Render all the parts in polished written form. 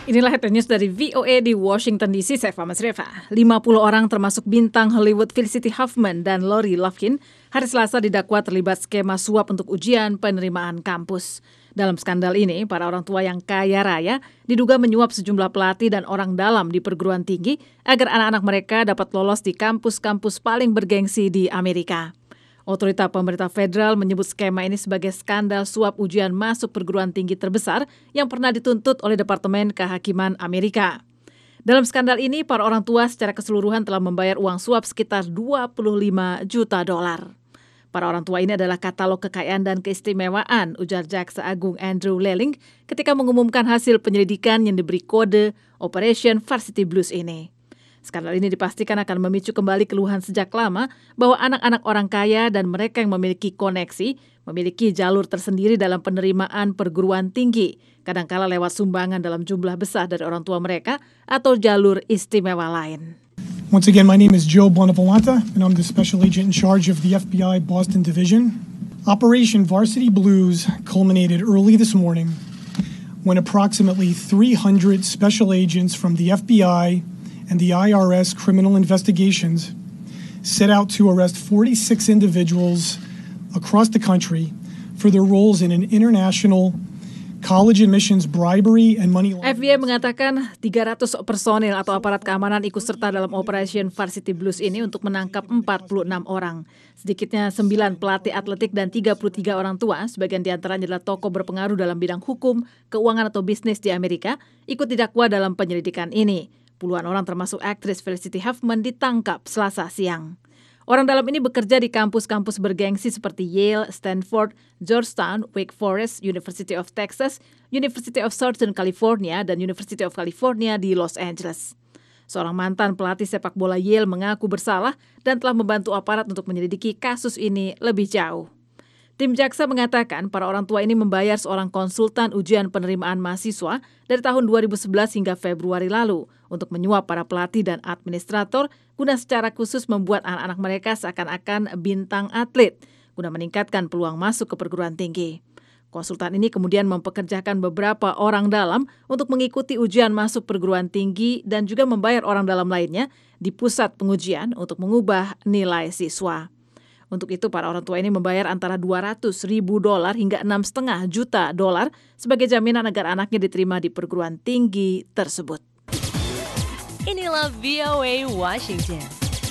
Inilah headline news dari VOA di Washington DC. Saya Fahmas Reva. 50 orang termasuk bintang Hollywood Felicity Huffman dan Lori Loughlin hari Selasa didakwa terlibat skema suap untuk ujian penerimaan kampus. Dalam skandal ini, para orang tua yang kaya raya diduga menyuap sejumlah pelatih dan orang dalam di perguruan tinggi agar anak-anak mereka dapat lolos di kampus-kampus paling bergengsi di Amerika. Otorita pemerintah federal menyebut skema ini sebagai skandal suap ujian masuk perguruan tinggi terbesar yang pernah dituntut oleh Departemen Kehakiman Amerika. Dalam skandal ini, para orang tua secara keseluruhan telah membayar uang suap sekitar $25 juta. Para orang tua ini adalah katalog kekayaan dan keistimewaan, ujar Jaksa Agung Andrew Leling ketika mengumumkan hasil penyelidikan yang diberi kode Operation Varsity Blues ini. Skandal ini dipastikan akan memicu kembali keluhan sejak lama bahwa anak-anak orang kaya dan mereka yang memiliki koneksi memiliki jalur tersendiri dalam penerimaan perguruan tinggi, kadangkala lewat sumbangan dalam jumlah besar dari orang tua mereka atau jalur istimewa lain. Once again, my name is Joe Bonavolanta, and I'm the Special Agent in charge of the FBI Boston Division. Operation Varsity Blues culminated early this morning when approximately 300 special agents from the FBI and the IRS Criminal Investigations set out to arrest 46 individuals across the country for their roles in an international college admissions bribery and money laundering. FBI mengatakan 300 personil atau aparat keamanan ikut serta dalam Operation Varsity Blues ini untuk menangkap 46 orang. Sedikitnya 9 pelatih atletik dan 33 orang tua, sebagian diantaranya adalah tokoh berpengaruh dalam bidang hukum, keuangan atau bisnis di Amerika, ikut didakwa dalam penyelidikan ini. Puluhan orang termasuk aktris Felicity Huffman ditangkap Selasa siang. Orang dalam ini bekerja di kampus-kampus bergengsi seperti Yale, Stanford, Georgetown, Wake Forest, University of Texas, University of Southern California, dan University of California di Los Angeles. Seorang mantan pelatih sepak bola Yale mengaku bersalah dan telah membantu aparat untuk menyelidiki kasus ini lebih jauh. Tim jaksa mengatakan para orang tua ini membayar seorang konsultan ujian penerimaan mahasiswa dari tahun 2011 hingga Februari lalu untuk menyuap para pelatih dan administrator guna secara khusus membuat anak-anak mereka seakan-akan bintang atlet guna meningkatkan peluang masuk ke perguruan tinggi. Konsultan ini kemudian mempekerjakan beberapa orang dalam untuk mengikuti ujian masuk perguruan tinggi dan juga membayar orang dalam lainnya di pusat pengujian untuk mengubah nilai siswa. Untuk itu, para orang tua ini membayar antara $200,000 hingga $6,5 juta sebagai jaminan agar anaknya diterima di perguruan tinggi tersebut. Inilah VOA Washington.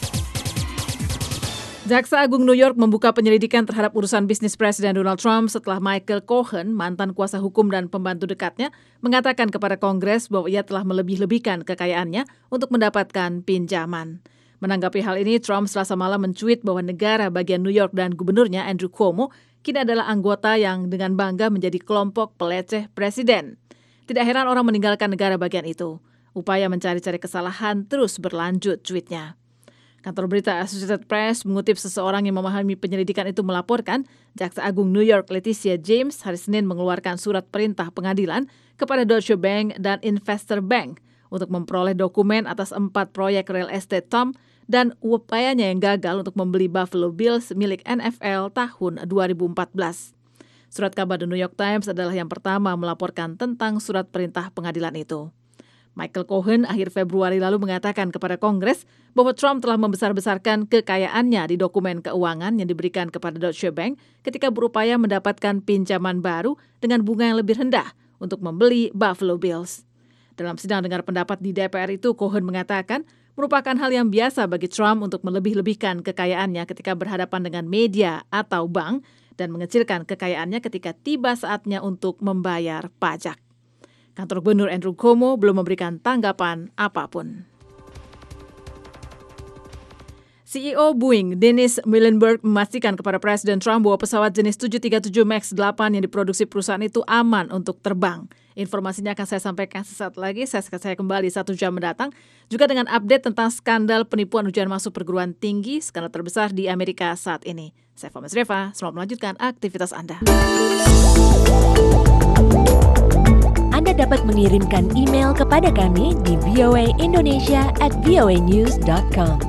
Jaksa Agung New York membuka penyelidikan terhadap urusan bisnis Presiden Donald Trump setelah Michael Cohen, mantan kuasa hukum dan pembantu dekatnya, mengatakan kepada Kongres bahwa ia telah melebih-lebihkan kekayaannya untuk mendapatkan pinjaman. Menanggapi hal ini, Trump Selasa malam mencuit bahwa negara bagian New York dan gubernurnya Andrew Cuomo kini adalah anggota yang dengan bangga menjadi kelompok peleceh presiden. Tidak heran orang meninggalkan negara bagian itu. Upaya mencari-cari kesalahan terus berlanjut, cuitnya. Kantor berita Associated Press mengutip seseorang yang memahami penyelidikan itu melaporkan, Jaksa Agung New York Leticia James hari Senin mengeluarkan surat perintah pengadilan kepada Deutsche Bank dan Investor Bank untuk memperoleh dokumen atas 4 proyek real estate Trump dan upayanya yang gagal untuk membeli Buffalo Bills milik NFL tahun 2014. Surat kabar The New York Times adalah yang pertama melaporkan tentang surat perintah pengadilan itu. Michael Cohen akhir Februari lalu mengatakan kepada Kongres bahwa Trump telah membesar-besarkan kekayaannya di dokumen keuangan yang diberikan kepada Deutsche Bank ketika berupaya mendapatkan pinjaman baru dengan bunga yang lebih rendah untuk membeli Buffalo Bills. Dalam sidang dengar pendapat di DPR itu, Cohen mengatakan merupakan hal yang biasa bagi Trump untuk melebih-lebihkan kekayaannya ketika berhadapan dengan media atau bank dan mengecilkan kekayaannya ketika tiba saatnya untuk membayar pajak. Kantor Gubernur Andrew Cuomo belum memberikan tanggapan apapun. CEO Boeing, Dennis Muilenburg, memastikan kepada Presiden Trump bahwa pesawat jenis 737 MAX 8 yang diproduksi perusahaan itu aman untuk terbang. Informasinya akan saya sampaikan sesaat lagi. Saya kembali 1 jam mendatang. Juga dengan update tentang skandal penipuan ujian masuk perguruan tinggi, skandal terbesar di Amerika saat ini. Saya Fahmas Reva, selamat melanjutkan aktivitas Anda. Anda dapat mengirimkan email kepada kami di voaindonesia@voanews.com.